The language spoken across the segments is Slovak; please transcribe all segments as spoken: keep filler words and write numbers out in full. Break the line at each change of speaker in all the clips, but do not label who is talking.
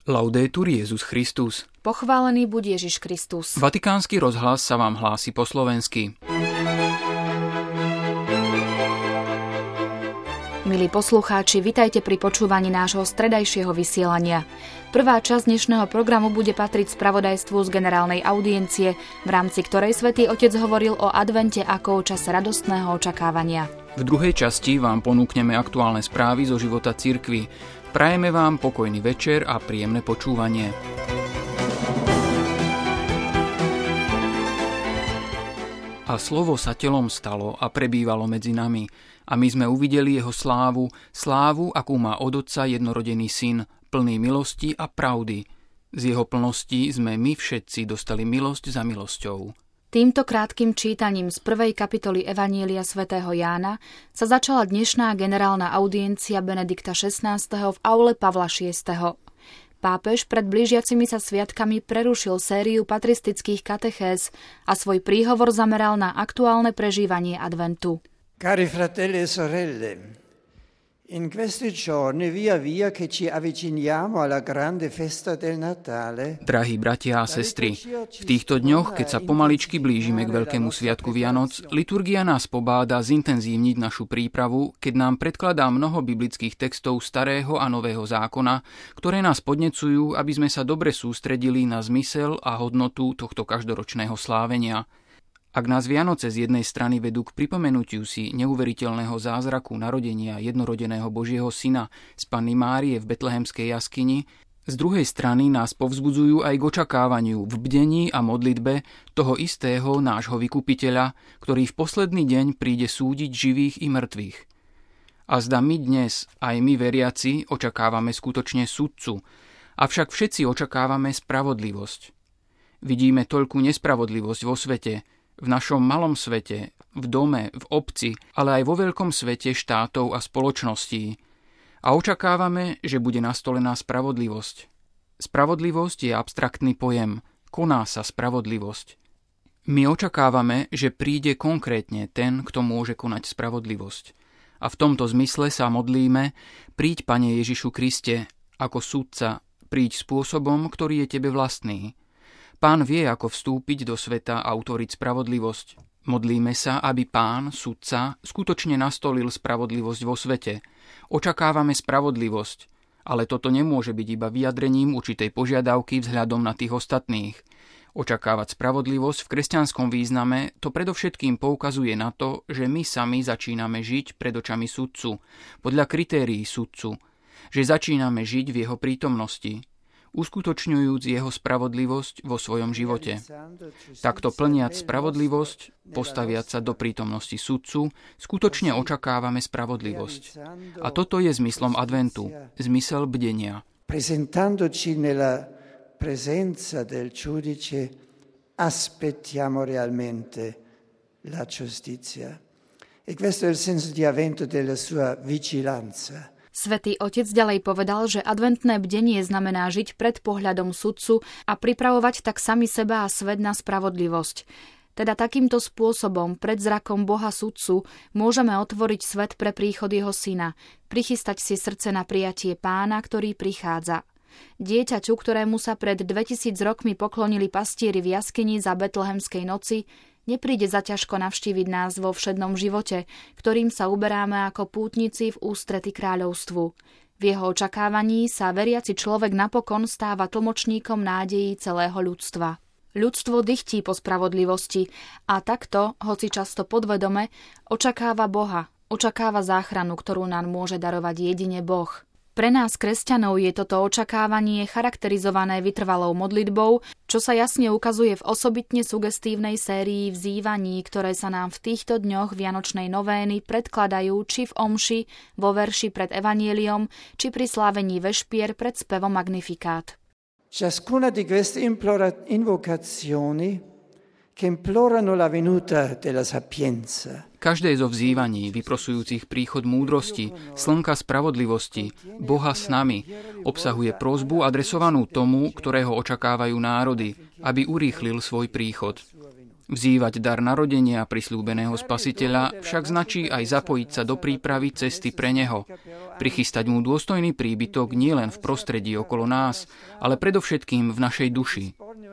Laudetur Jesus Christus.
Pochválený buď Ježiš Kristus.
Vatikánsky rozhlas sa vám hlási po slovensky.
Milí poslucháči, vitajte pri počúvaní nášho stredajšieho vysielania. Prvá časť dnešného programu bude patriť spravodajstvu z generálnej audiencie, v rámci ktorej Svätý Otec hovoril o advente ako o čase radostného očakávania.
V druhej časti vám ponúkneme aktuálne správy zo života cirkvi. Prajeme vám pokojný večer a príjemné počúvanie. A slovo sa telom stalo a prebývalo medzi nami. A my sme uvideli jeho slávu, slávu, akú má od Otca jednorodený syn, plný milosti a pravdy. Z jeho plnosti sme my všetci dostali milosť za milosťou.
Týmto krátkym čítaním z prvej kapitoly Evanielia svätého Jána sa začala dnešná generálna audiencia Benedikta šestnásteho v aule Pavla šiesteho. Pápež pred blížiacimi sa sviatkami prerušil sériu patristických katechéz a svoj príhovor zameral na aktuálne prežívanie adventu.
Cari fratelli e sorelle, in questi giorni via via che ci avviciniamo alla grande festa del Natale.
Drahí bratia a sestry, v týchto dňoch, keď sa pomaličky blížime k veľkému sviatku Vianoc, liturgia nás pobáda zintenzívniť našu prípravu, keď nám predkladá mnoho biblických textov Starého a Nového zákona, ktoré nás podnecujú, aby sme sa dobre sústredili na zmysel a hodnotu tohto každoročného slávenia. Ak nás Vianoce z jednej strany vedú k pripomenutiu si neuveriteľného zázraku narodenia jednorodeného Božieho syna z Panny Márie v betlehemskej jaskyni, z druhej strany nás povzbudzujú aj k očakávaniu v bdení a modlitbe toho istého nášho vykupiteľa, ktorý v posledný deň príde súdiť živých i mŕtvych. A zda my dnes, aj my veriaci, očakávame skutočne sudcu, avšak všetci očakávame spravodlivosť. Vidíme toľkú nespravodlivosť vo svete, v našom malom svete, v dome, v obci, ale aj vo veľkom svete štátov a spoločností. A očakávame, že bude nastolená spravodlivosť. Spravodlivosť je abstraktný pojem, koná sa spravodlivosť. My očakávame, že príde konkrétne ten, kto môže konať spravodlivosť. A v tomto zmysle sa modlíme: príď, Pane Ježišu Kriste, ako sudca, príď spôsobom, ktorý je tebe vlastný. Pán vie, ako vstúpiť do sveta a utvoriť spravodlivosť. Modlíme sa, aby Pán, sudca, skutočne nastolil spravodlivosť vo svete. Očakávame spravodlivosť, ale toto nemôže byť iba vyjadrením určitej požiadavky vzhľadom na tých ostatných. Očakávať spravodlivosť v kresťanskom význame to predovšetkým poukazuje na to, že my sami začíname žiť pred očami sudcu, podľa kritérií sudcu, že začíname žiť v jeho prítomnosti, uskutočňujúc jeho spravodlivosť vo svojom živote. Takto plniac spravodlivosť, postaviac sa do prítomnosti sudcu, skutočne očakávame spravodlivosť. A toto je zmyslom adventu, zmysel bdenia.
Presentandoci nella presenza del giudice, aspettiamo realmente la giustizia. E questo è il senso di avvento della sua vigilanza.
Svätý Otec ďalej povedal, že adventné bdenie znamená žiť pred pohľadom sudcu a pripravovať tak sami seba a svet na spravodlivosť. Teda takýmto spôsobom pred zrakom Boha sudcu môžeme otvoriť svet pre príchod jeho syna, prichystať si srdce na prijatie Pána, ktorý prichádza. Dieťaťu, ktorému sa pred dvetisíc rokmi poklonili pastieri v jaskyni za betlehemskej noci, nepríde zaťažko navštíviť nás vo všednom živote, ktorým sa uberáme ako pútnici v ústrety kráľovstvu. V jeho očakávaní sa veriaci človek napokon stáva tlmočníkom nádejí celého ľudstva. Ľudstvo dychtí po spravodlivosti a takto, hoci často podvedome, očakáva Boha, očakáva záchranu, ktorú nám môže darovať jedine Boh. Pre nás, kresťanov, je toto očakávanie charakterizované vytrvalou modlitbou, čo sa jasne ukazuje v osobitne sugestívnej sérii vzývaní, ktoré sa nám v týchto dňoch vianočnej novény predkladajú či v omši, vo verši pred Evanieliom, či pri slávení vešpier pred spevom Magnificat.
Ciascuna di queste invocazioni che implorano la venuta della sapienza.
Každé zo vzývaní, vyprosujúcich príchod múdrosti, slnka spravodlivosti, Boha s nami, obsahuje prosbu adresovanú tomu, ktorého očakávajú národy, aby urýchlil svoj príchod. Vzývať dar narodenia prisľúbeného Spasiteľa však značí aj zapojiť sa do prípravy cesty pre neho, prichystať mu dôstojný príbytok nielen v prostredí okolo nás, ale predovšetkým v našej duši.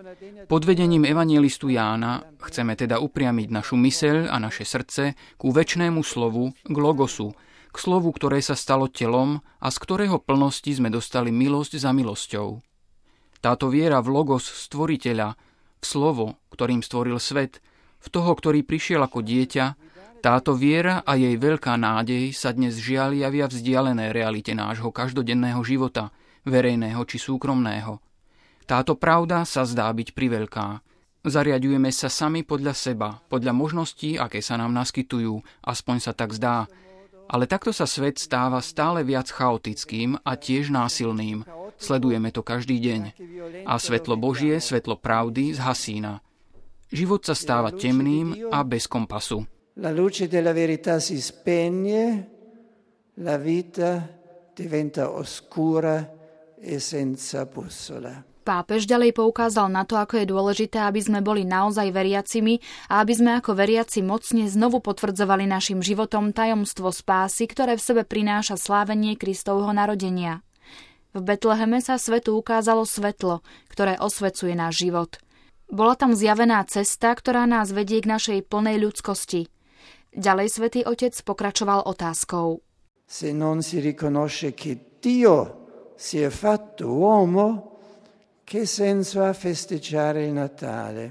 Pod vedením evanjelistu Jána chceme teda upriamiť našu myseľ a naše srdce ku večnému slovu, k logosu, k slovu, ktoré sa stalo telom a z ktorého plnosti sme dostali milosť za milosťou. Táto viera v logos stvoriteľa, v slovo, ktorým stvoril svet, v toho, ktorý prišiel ako dieťa, táto viera a jej veľká nádej sa dnes žiaľ javia vzdialené realite nášho každodenného života, verejného či súkromného. Táto pravda sa zdá byť priveľká. Zariaďujeme sa sami podľa seba, podľa možností, aké sa nám naskytujú, aspoň sa tak zdá. Ale takto sa svet stáva stále viac chaotickým a tiež násilným. Sledujeme to každý deň. A svetlo Božie, svetlo pravdy zhasína. Život sa stáva temným a bez kompasu.
La luce della verità si spegne, la vita diventa oscura e senza bussola.
Pápež ďalej poukázal na to, ako je dôležité, aby sme boli naozaj veriacimi a aby sme ako veriaci mocne znovu potvrdzovali našim životom tajomstvo spásy, ktoré v sebe prináša slávenie Kristovho narodenia. V Betleheme sa svetu ukázalo svetlo, ktoré osvecuje náš život. Bola tam zjavená cesta, ktorá nás vedie k našej plnej ľudskosti. Ďalej svätý Otec pokračoval otázkou.
Se non si riconosce che Dio si è fatto uomo, che senso ha festeggiare il Natale?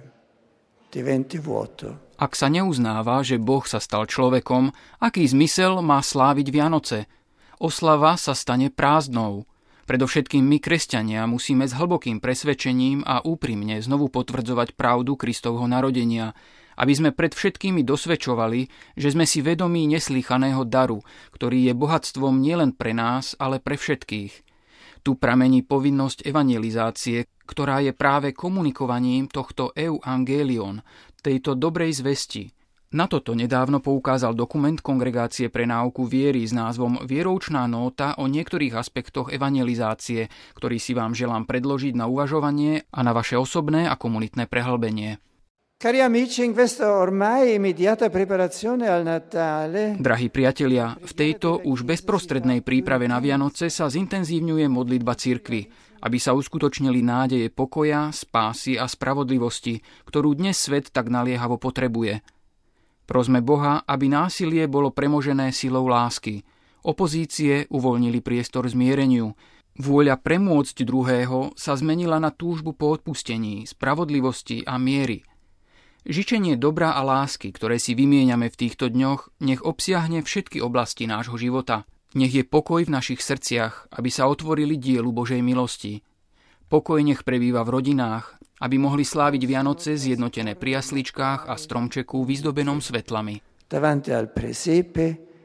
Diventi vuoto.
Ak sa neuznáva, že Boh sa stal človekom, aký zmysel má sláviť Vianoce? Oslava sa stane prázdnou. Predovšetkým my, kresťania, musíme s hlbokým presvedčením a úprimne znovu potvrdzovať pravdu Kristovho narodenia, aby sme pred všetkými dosvedčovali, že sme si vedomí neslýchaného daru, ktorý je bohatstvom nielen pre nás, ale pre všetkých. Tu pramení povinnosť evangelizácie, ktorá je práve komunikovaním tohto euangelion, tejto dobrej zvesti. Na toto nedávno poukázal dokument Kongregácie pre náuku viery s názvom Vieroučná nóta o niektorých aspektoch evangelizácie, ktorý si vám želám predložiť na uvažovanie a na vaše osobné a komunitné prehlbenie.
Cari amici, in questa ormai immediata preparazione al Natale.
Drahí priatelia, v tejto už bezprostrednej príprave na Vianoce sa zintenzívňuje modlitba cirkvi, aby sa uskutočnili nádeje pokoja, spásy a spravodlivosti, ktorú dnes svet tak naliehavo potrebuje. Prosme Boha, aby násilie bolo premožené silou lásky, opozície uvoľnili priestor zmiereniu, vôľa premôcť druhého sa zmenila na túžbu po odpustení, spravodlivosti a miery. Žičenie dobra a lásky, ktoré si vymieňame v týchto dňoch, nech obsiahne všetky oblasti nášho života. Nech je pokoj v našich srdciach, aby sa otvorili dielu Božej milosti. Pokoj nech prebýva v rodinách, aby mohli sláviť Vianoce zjednotené pri jasličkách a stromčeku vyzdobenom svetlami.
Davanti al presepe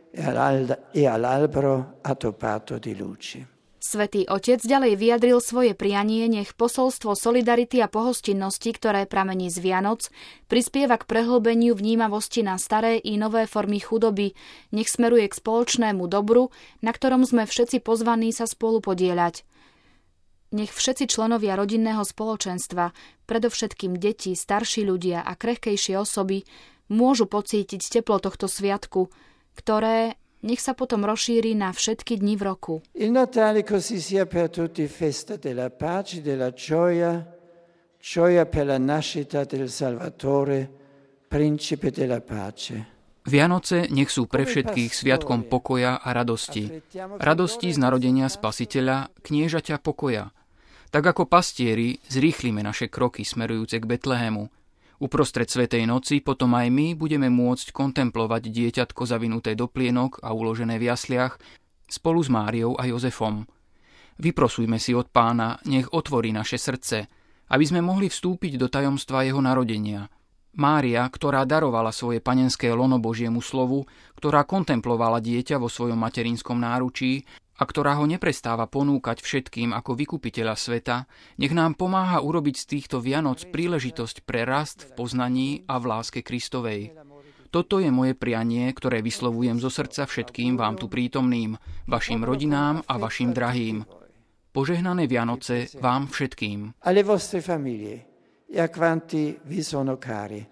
e all'albero attopato di luci.
Svätý Otec ďalej vyjadril svoje prianie, nech posolstvo solidarity a pohostinnosti, ktoré pramení z Vianoc, prispieva k prehlbeniu vnímavosti na staré i nové formy chudoby, nech smeruje k spoločnému dobru, na ktorom sme všetci pozvaní sa spolu podieľať. Nech všetci členovia rodinného spoločenstva, predovšetkým deti, starší ľudia a krehkejšie osoby, môžu pocítiť teplo tohto sviatku, ktoré nech sa potom rozšíri na všetky dni v roku.
Il Natale così sia per tutti festa della pace, della gioia, gioia per la nascita del Salvatore, principe della pace.
Vianoce nech sú pre všetkých sviatkom pokoja a radosti. Radosti z narodenia Spasiteľa, kniežaťa pokoja. Tak ako pastieri zrýchlime naše kroky smerujúce k Betlehemu. Uprostred svätej noci potom aj my budeme môcť kontemplovať dieťatko zavinuté do plienok a uložené v jasliach spolu s Máriou a Jozefom. Vyprosujme si od Pána, nech otvorí naše srdce, aby sme mohli vstúpiť do tajomstva jeho narodenia. Mária, ktorá darovala svoje panenské lono Božiemu slovu, ktorá kontemplovala dieťa vo svojom materinskom náručí a ktorá ho neprestáva ponúkať všetkým ako vykupiteľa sveta, nech nám pomáha urobiť z týchto Vianoc príležitosť pre rast v poznaní a v láske Kristovej. Toto je moje prianie, ktoré vyslovujem zo srdca všetkým vám tu prítomným, vašim rodinám a vašim drahým. Požehnané Vianoce vám všetkým.
Alle vostre famiglie e a quanti vi sono cari.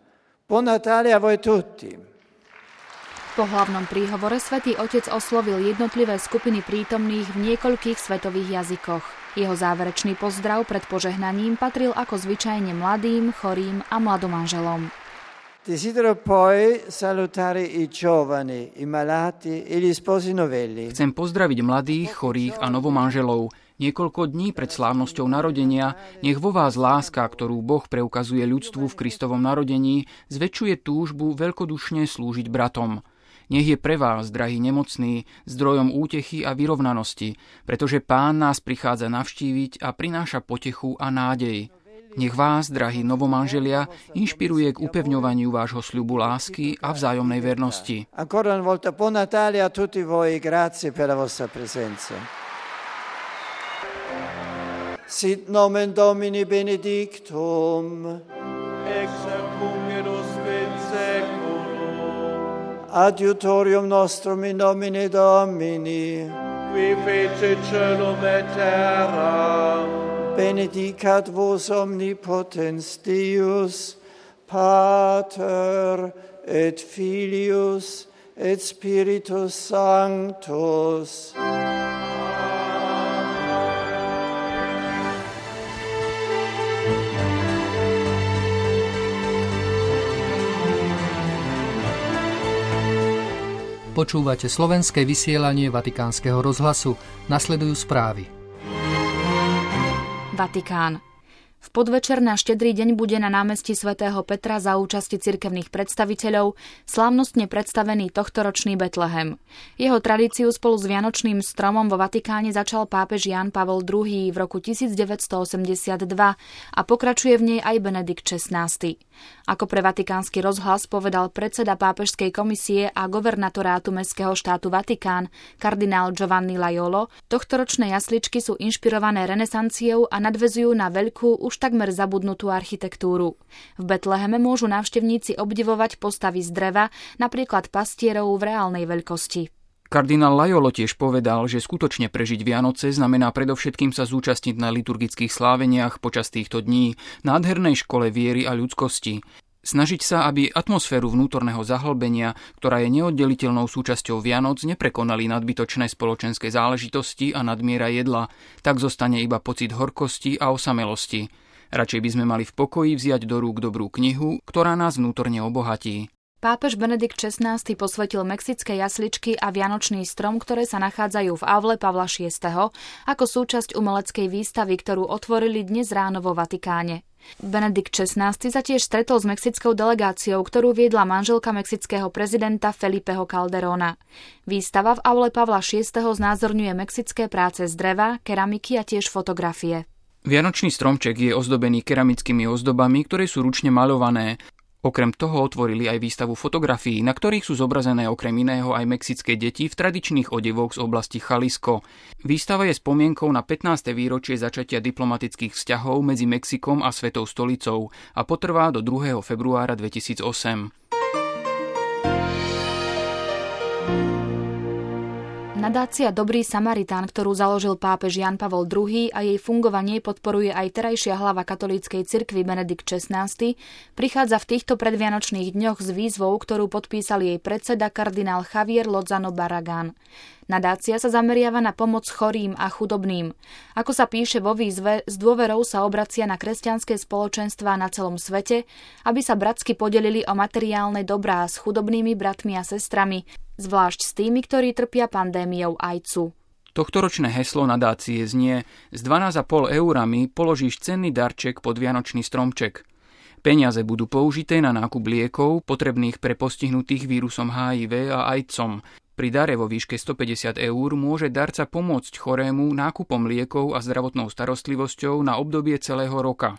Buon Natale a voi tutti.
Po hlavnom príhovore Svätý Otec oslovil jednotlivé skupiny prítomných v niekoľkých svetových jazykoch. Jeho záverečný pozdrav pred požehnaním patril ako zvyčajne mladým, chorým a mladomanželom.
Desidero poi salutare i giovani, i malati e gli sposi novelli.
Chcem pozdraviť mladých, chorých a novomanželov. Niekoľko dní pred slávnosťou narodenia nech vo vás láska, ktorú Boh preukazuje ľudstvu v Kristovom narodení, zväčšuje túžbu veľkodušne slúžiť bratom. Nech je pre vás, drahí nemocní, zdrojom útechy a vyrovnanosti, pretože Pán nás prichádza navštíviť a prináša potechu a nádej. Nech vás, drahí novomanželia, inšpiruje k upevňovaniu vášho sľubu lásky a vzájomnej vernosti.
Ancora una volta buon Natale a tutti voi, grazie per la vostra presenza. Sit nomen Domini benedictum,
ex hoc nunc et usque in saeculum,
adiutorium nostrum in nomine Domini,
qui fecit caelum et terram,
benedicat vos omnipotens Deus, Pater et Filius et Spiritus Sanctus.
Počúvate slovenské vysielanie Vatikánskeho rozhlasu. Nasledujú správy.
Vatikán. V podvečer na štedrý deň bude na námestí svätého Petra za účasti cirkevných predstaviteľov slávnostne predstavený tohtoročný Betlehem. Jeho tradíciu spolu s vianočným stromom vo Vatikáne začal pápež Ján Pavol druhý. v roku devätnásťstoosemdesiatdva a pokračuje v nej aj Benedikt šestnásty. Ako pre Vatikánsky rozhlas povedal predseda pápežskej komisie a governatorátu mestského štátu Vatikán, kardinál Giovanni Laiolo, tohtoročné jasličky sú inšpirované renesanciou a nadväzujú na veľkú, už takmer zabudnutú architektúru. V Betleheme môžu návštevníci obdivovať postavy z dreva, napríklad pastierov v reálnej veľkosti.
Kardinál Laiolo tiež povedal, že skutočne prežiť Vianoce znamená predovšetkým sa zúčastniť na liturgických sláveniach počas týchto dní, nádhernej škole viery a ľudskosti. Snažiť sa, aby atmosféru vnútorného zahlbenia, ktorá je neoddeliteľnou súčasťou Vianoc, neprekonali nadbytočné spoločenské záležitosti a nadmiera jedla, tak zostane iba pocit horkosti a osamelosti. Radšej by sme mali v pokoji vziať do rúk dobrú knihu, ktorá nás vnútorne obohatí.
Pápež Benedikt šestnásty posvetil mexické jasličky a vianočný strom, ktoré sa nachádzajú v aule Pavla šiesteho, ako súčasť umeleckej výstavy, ktorú otvorili dnes ráno vo Vatikáne. Benedikt šestnásty sa tiež stretol s mexickou delegáciou, ktorú viedla manželka mexického prezidenta Felipeho Calderona. Výstava v aule Pavla šiesteho znázorňuje mexické práce z dreva, keramiky a tiež fotografie.
Vianočný stromček je ozdobený keramickými ozdobami, ktoré sú ručne maľované. Okrem toho otvorili aj výstavu fotografií, na ktorých sú zobrazené okrem iného aj mexické deti v tradičných odevoch z oblasti Jalisco. Výstava je spomienkou na pätnáste výročie začatia diplomatických vzťahov medzi Mexikom a Svetou stolicou a potrvá do druhého februára dvetisícosem.
Nadácia Dobrý Samaritán, ktorú založil pápež Ján Pavol druhý. a jej fungovanie podporuje aj terajšia hlava katolíckej cirkvi Benedikt šestnásty, prichádza v týchto predvianočných dňoch s výzvou, ktorú podpísal jej predseda kardinál Javier Lozano Barragán. Nadácia sa zameriava na pomoc chorým a chudobným. Ako sa píše vo výzve, s dôverou sa obracia na kresťanské spoločenstvá na celom svete, aby sa bratsky podelili o materiálne dobrá s chudobnými bratmi a sestrami, zvlášť s tými, ktorí trpia pandémiou ajcu.
Tohtoročné heslo nadácie znie: s dvanásť a pol eurami položíš cenný darček pod vianočný stromček. Peniaze budú použité na nákup liekov potrebných pre postihnutých vírusom há í vé a ajcom. Pri dare vo výške stopäťdesiat eur môže darca pomôcť chorému nákupom liekov a zdravotnou starostlivosťou na obdobie celého roka.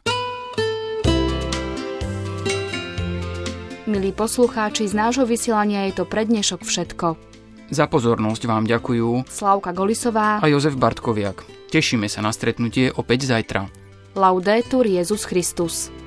Milí poslucháči, z nášho vysielania je to pre dnešok všetko.
Za pozornosť vám ďakujú
Slávka Golisová
a Jozef Bartkoviak. Tešíme sa na stretnutie opäť zajtra.
Laudetur Jesus Christus.